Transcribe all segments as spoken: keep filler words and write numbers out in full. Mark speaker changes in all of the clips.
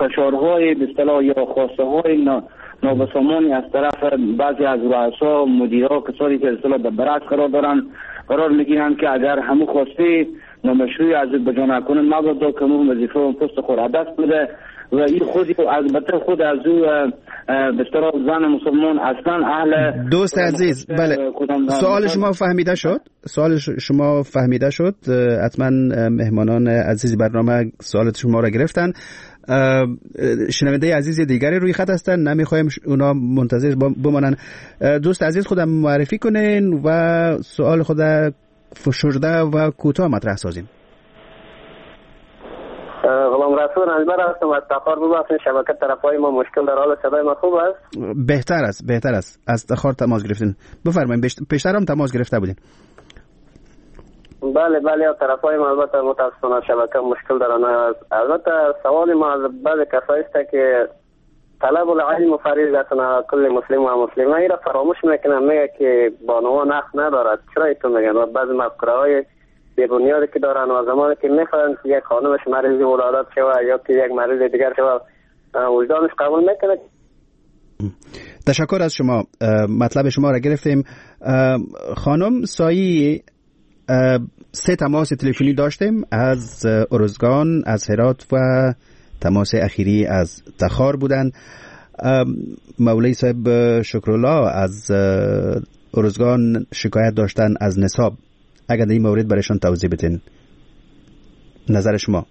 Speaker 1: فشارهای به اصطلاح یا خواسته های نابسامانی از طرف بعضی از رؤسا، مدیرها، کسانی که به اصطلاح در برعکس قرار دارن قرار میگیرن که اگر همون خواسته نامشروعی از بجا نکنه مبادا که همون وظیفه و پست خود دست بده و این خودی البته خود از او به اصطلاح زن مسلمان اصلا اهل.
Speaker 2: دوست عزیز، بله سوال شما فهمیده شد؟ سوال شما فهمیده شد؟ حتما مهمانان عزیز برنامه سوالات شما را گرفتن. شنونده عزیز دیگری روی خط هستن، نمیخوایم اونا منتظر بمانن. دوست عزیز خودم معرفی کنین و سوال خود فشرده و کوتاه مطرح سازیم.
Speaker 3: غلام رسول انجبر هستم از تخار. ببخشید شبکه طرفای ما مشکل در حال. صدای ما خوب است؟
Speaker 2: بهتر است بهتر است از تخار تماس گرفتین. بفرمایید. پیشتر هم تماس گرفته بودین.
Speaker 3: بله بله طرفای ما البته متاسفانه شبکه مشکل دارن. البته سوال ما از بعض کسایی است که طلب العلم فریضه است على کل مسلم و مسلمه. این را فراموش میکنن، میگه که بانوان حق ندارد. چرا ایتون میگن؟ و بعضی مفکوره های بی بنیادی که دارن و زمانی که میخوان که یک خانمش مریض ولادت شود یا که یک مریض دیگر شود وجدانش قبول میکنه.
Speaker 2: تشکر از شما. مطلب شما را گرفتیم. خانم سایی، سه تماس تلفنی داشتیم از ارزگان، از هرات و تماس اخیری از تخار بودند. مولوی صاحب شکرالله از ارزگان شکایت داشتن از نصاب. اگر در این مورد برایشان توضیح بدین نظر شما.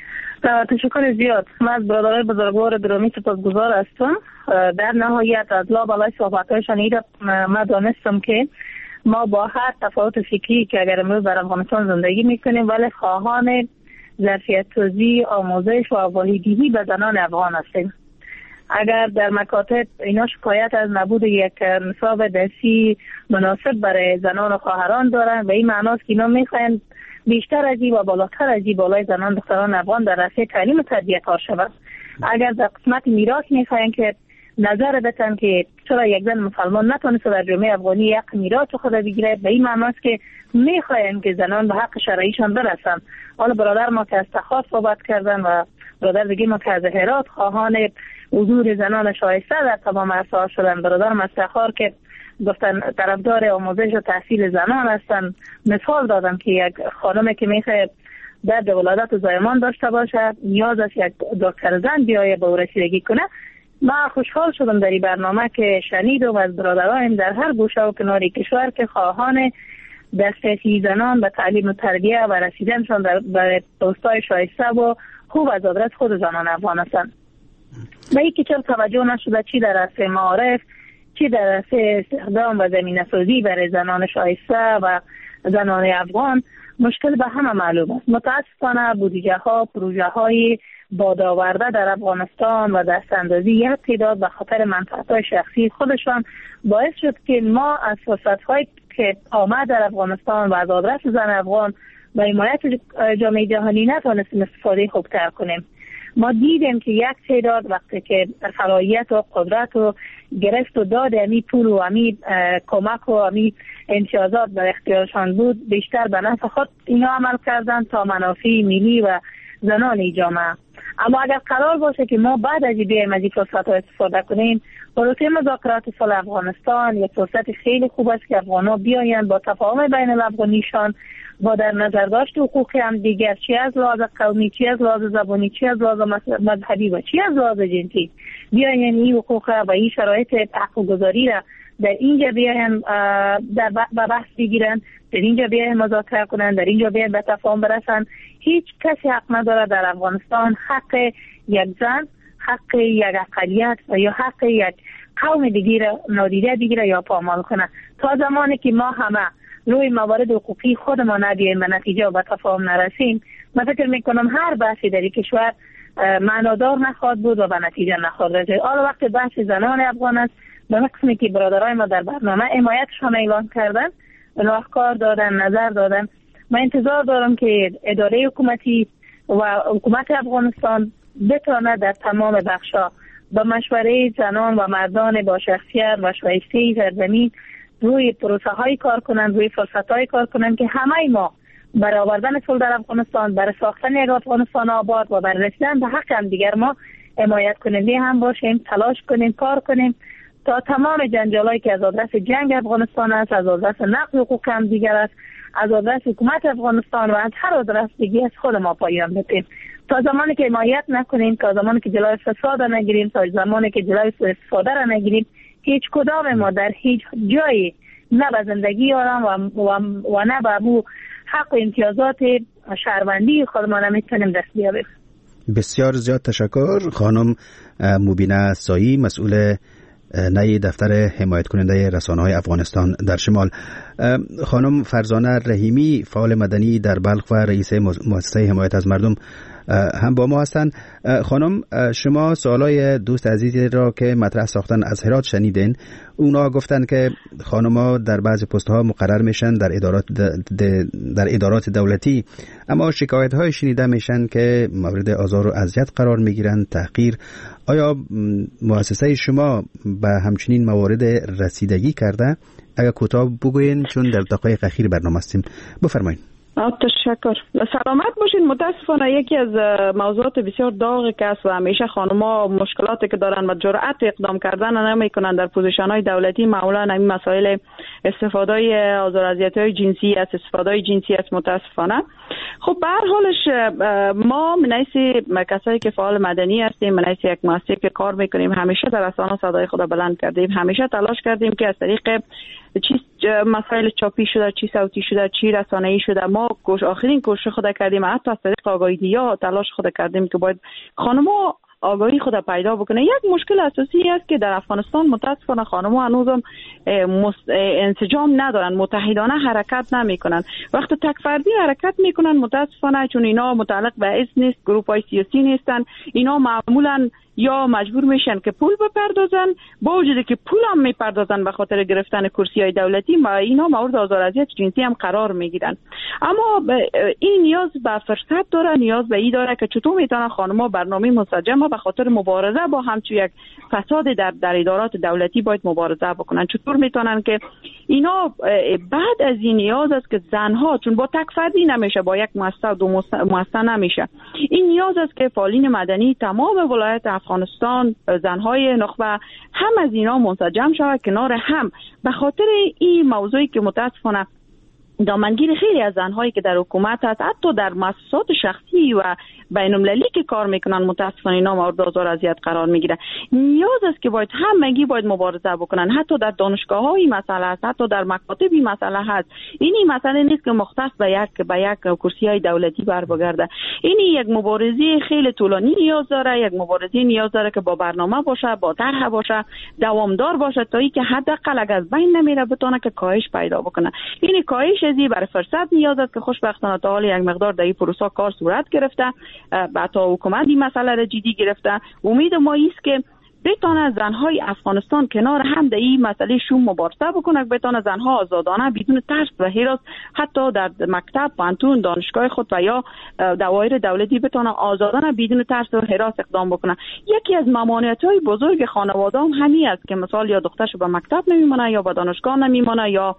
Speaker 4: تشکر زیاد. من از برادرای بزرگوار گرامی سپاسگزار هستم. در نهایت از لابلای صحبت‌هایشان ایده من دانستم که ما با هر تفاوت فکری که اگر امروز در افغانستان زندگی میکنیم ولی خواهان ظرفیت توزیع، آموزش و واحدی به زنان افغان هستیم. اگر در مکاتب اینا شکایت از نبود یک نصاب درسی مناسب برای زنان و خواهران دارن و این معناست که اینا میخواین بیشتر از این و بالاتر از این بالای زنان دختران افغان در راسته تعلیم و تربیت کار شود. اگر در قسمت میراث میخواین که نظر بدن که چرا یک زن مسلمان نتونسته در جامعه افغانی یک میراث خود بگیره، به این معناست که میخواین که زنان به حق شرعیشان برسن. حالا برادر ما که از تخار صحبت کردن و برادر دیگه ما که از هرات خواهان حضور زنان شایسته در تمام عرصه‌ها شدن. برادرم از تخار که گفتن طرفدار آموزش و تحصیل زنان هستن، مثال دادم که یک خانمی که میخواد درد ولادت و زایمان داشته باشه نیاز است یک دکتر زن بیایه به او رسیدگی کنه. من خوشحال شدم در این برنامه که شنیدم از برادرایم در هر گوشه و کنار کشور که خواهان دسترسی زنان به تعلیم و تربیت و رسیدنشان به پست‌های شایسته و خوب از آدرس خود زنان افغان هستند. و این که چرا توجه نشده چی در عرصه معارف، چی در عرصه استخدام و زمینه سازی برای زنان شایسته و زنان افغان، مشکل به همه معلوم است. متاسفانه بودجه ها، پروژه های بادآورده در افغانستان و دست اندازی یک تعداد به خاطر منفعت‌های شخصی خودشان باعث شد که ما از فرصت‌هایی که آمد در افغانستان و از آدرس زن افغان و حمایت جامعه جهانی نتوانستیم استفاده خوبتر کنیم. ما دیدیم که یک تعداد وقتی که صلاحیت و قدرت و گرفت و داد امی پول و امی کمک و امی امتیازات در اختیارشان بود، بیشتر به نفع خود اینا عمل کردن تا منافع ملی و زنان جامعه. اما اگر قرار باشه که ما بعد از بیایم از این فرصت ها استفاده کنیم، پروسه مذاکرات صلح افغانستان یک فرصت خیلی خوب است که افغان‌ها بیاین با تفاهم بین الافغانیشان با در نظر داشت حقوق هم دیگر، چی از لحاظ قومی، چی از لحاظ زبانی، چی از لحاظ مذهبی و چی از لحاظ جنسی بیاین این حقوق و این شرایط حقوق گذاری را در اینجا بیاین در بحث بگیرن، در اینجا بیاین مذاکره کنن، در اینجا بیاین به تفاهم برسن. هیچ کسی حق نداره در افغانستان حق یک زن، حق یک اقلیت و یا حق یک قوم دیگه نادیده بگیره یا پامال کنه. تا زمانی که ما همه روی موارد حقوقی خودمان نبیایم به نتیجه و به تفاهم نرسیم، من فکر میکنم هر بحثی در این کشور معنادار نخواهد بود و به نتیجه نخواهد رسید. حالا وقت بحث زنان افغان است، به قسمی که برادرای ما در برنامه حمایتشان اعلان کردن، راهکار دادن، نظر دادن. من انتظار دارم که اداره حکومتی و حکومت افغانستان بتونه در تمام بخشا با مشوره زنان و مردان با شخصیت و شایسته سرزمین روی پروسه های کار کنند، روی فرصت های کار کنند که همه ما برای آوردن صلح در افغانستان، برای ساختن یک افغانستان آباد و برای رسیدن به حق هم دیگر ما حمایت کننده هم باشیم، تلاش کنیم، کار کنیم تا تمام جنجالایی که از آدرس جنگ افغانستان است، از آدرس نقض حقوق هم دیگر است، از آدرس حکومت افغانستان و از هر آدرس دیگه از خود ما پایان بدیم. تا زمانی که حمایت نکنیم، تا زمانی که جلوی فساد را نگیریم، تا زمانی که جلوی سوء استفاده را نگیریم، هیچ کدام ما در هیچ جایی نه به زندگی آرام و, و, و نه به ابو حق و امتیازات شهروندی خود ما نمیتونیم دست بیابیم.
Speaker 2: بسیار زیاد تشکر. خانم مبینه سایی، مسئول نای دفتر حمایت کننده رسانه‌های افغانستان در شمال. خانم فرزانه رحیمی، فعال مدنی در بلخ و رئیس مؤسسه حمایت از مردم هم با ما هستند. خانم، شما سوالای دوست عزیزی را که مطرح ساختن از هرات شنیدین. اونا گفتن که خانم‌ها در بعضی پست‌ها مقرر میشن در ادارات در ادارات دولتی، اما شکایت‌های شنیده میشن که مورد آزار و اذیت قرار میگیرن، تحقیر. آیا مؤسسه شما به همچنین موارد رسیدگی کرده؟ اگر کوتاه بگوین چون در دقایق اخیر برنامه هستیم. بفرمایید.
Speaker 5: تشکر. سلامت باشین. متاسفانه یکی از موضوعات بسیار داغی که است و همیشه خانم‌ها مشکلاتی که دارن و جرأت اقدام کردن نمیکنن در پوزیشن‌های دولتی، معمولا همین مسائل استفاده آزار اذیت‌های جنسی است، استفاده جنسی است. متاسفانه خب به هر حالش ما منیسی کسایی که فعال مدنی هستیم، منیسی یک مؤسسه که کار میکنیم، همیشه در رسانه صدای خود بلند کردیم، همیشه تلاش کردیم که از طریق چی مسائل چاپی شده، چی صوتی شده، چی رسانه‌ای شده، ما کوش آخرین کوشش خود کردیم، حتی از طریق آگاهی یا تلاش خود کردیم که باید خانم‌ها آگاهی خود پیدا بکنه. یک مشکل اساسی است که در افغانستان متاسفانه خانم‌ها هنوزم انسجام ندارن، متحدانه حرکت نمیکنن. وقتی تک فردی حرکت میکنن متاسفانه چون اینا متعلق به حزب نیست، گروه‌های سیاسی نیستن، اینا معمولاً یا مجبور میشن که پول بپردازن، با وجودی که پول هم میپردازن به خاطر گرفتن کرسی‌های دولتی، ما اینا مورد آزار اذیت جنسی هم قرار میگیرن. اما این نیاز به فرصت داره، نیاز به این داره که چطور میتونن خانم‌ها برنامه منسجم به خاطر مبارزه با همچون یک فساد در در ادارات دولتی باید مبارزه بکنن. چطور میتونن که اینا بعد از این نیاز است که زنها، چون با تک فردی نمیشه، با یک مؤسسه و دو مؤسسه نمیشه، این نیاز است که فعالین مدنی تمام ولایت افغانستان، زنهای نخبه، هم از اینا منسجم شود کنار هم، به خاطر این موضوعی که متاسفانه دامنگیر خیلی از زنهایی که در حکومت هست، حتی در مؤسسات شخصی و بین‌المللی که کار میکنن، متاسفانه اینا مورد آزار اذیت قرار میگیرن. نیاز است که باید همگی باید مبارزه بکنن، حتی در دانشگاه‌های مسئله است، حتی در مکاتبی مسئله هست. این مسئله نیست که مختص به یک به یک کرسی‌های دولتی بر بگرده. این یک مبارزه خیلی طولانی نیاز داره، یک مبارزه نیاز داره که با برنامه باشه، با طرح باشه، دوامدار باشه، تا اینکه حداقل اگر از بین نمیره بتونه که کاهش پیدا بکنه. این کاهش ازی برای فرصت نیاز است که خوشبختانه تا حال یک مقدار در این پروسه کار صورت گرفته، بعد تا حکومت این مسئله را جدی گرفته. امید ما است که بتونه زنهای افغانستان کنار هم در این مسئله شوم مبارزه بکنه، بتونه زنها آزادانه بدون ترس و هراس حتی در مکتب، پانتون، دانشگاه خود و یا دوایر دولتی بتونه آزادانه بدون ترس و هراس اقدام بکنه. یکی از ممانعت‌های بزرگ خانواده هم همین است که مثلا یا دخترش به مکتب نمیمونه یا به دانشگاه نمیمونه یا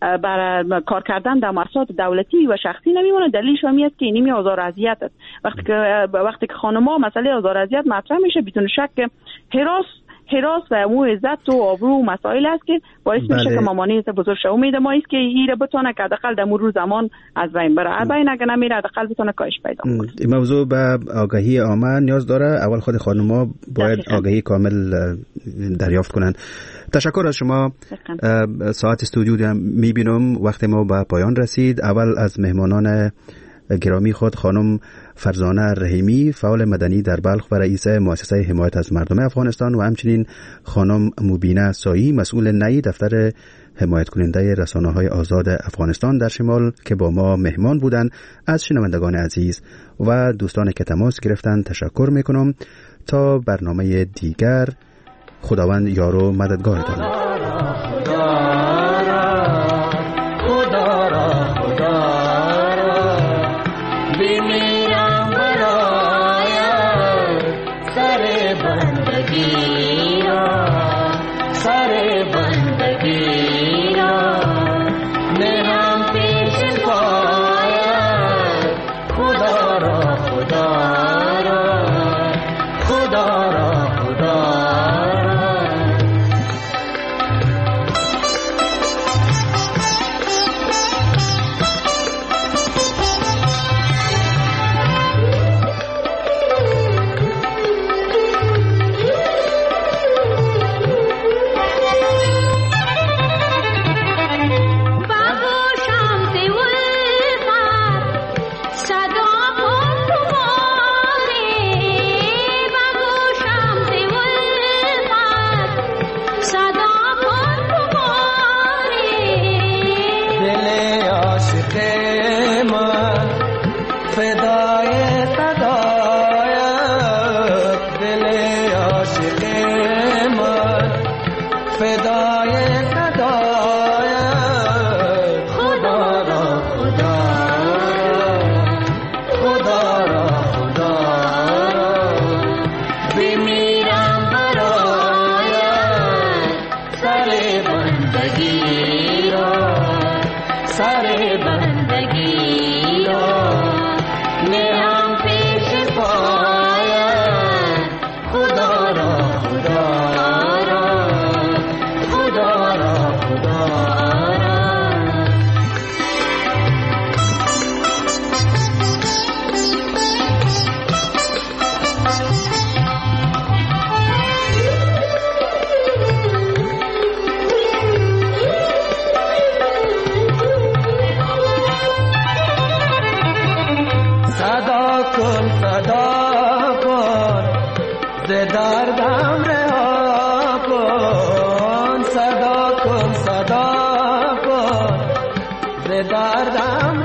Speaker 5: برای کار کردن در مؤسسات دولتی و شخصی نمیمونه. دلیلش همین است که اینمی آزار اذیت است. وقتی که وقتی که خانم‌ها مسئله آزار اذیت مطرح میشه، بدون شک هراس هراس و امور عزت و آبرو و مسائل است که باعث بله. میشه که مامانیت بزرگ شه. امید ما است که این را بتونه که حداقل در مرور زمان از بین بره. از بین اگه نمیره حداقل بتونه کاهش پیدا کنه.
Speaker 2: این موضوع به آگاهی عامه نیاز داره. اول خود خانم‌ها باید دقیقا. آگاهی کامل دریافت کنن. تشکر از شما. دقیقا. ساعت استودیو میبینم وقت ما به پایان رسید. اول از مهمانان گرامی خود خانم فرزانه رحیمی، فعال مدنی در بلخ و رئیس مؤسسه حمایت از مردم افغانستان، و همچنین خانم مبینه سایی، مسئول نئی دفتر حمایت کننده رسانه‌های آزاد افغانستان در شمال که با ما مهمان بودند، از شنوندگان عزیز و دوستانی که تماس گرفتند تشکر میکنم. تا برنامه دیگر، خداوند یار و مددگارتان.
Speaker 6: खुदा خدا را خدا را
Speaker 7: دردم رها کن، صدا کن صدا کن، ز دردم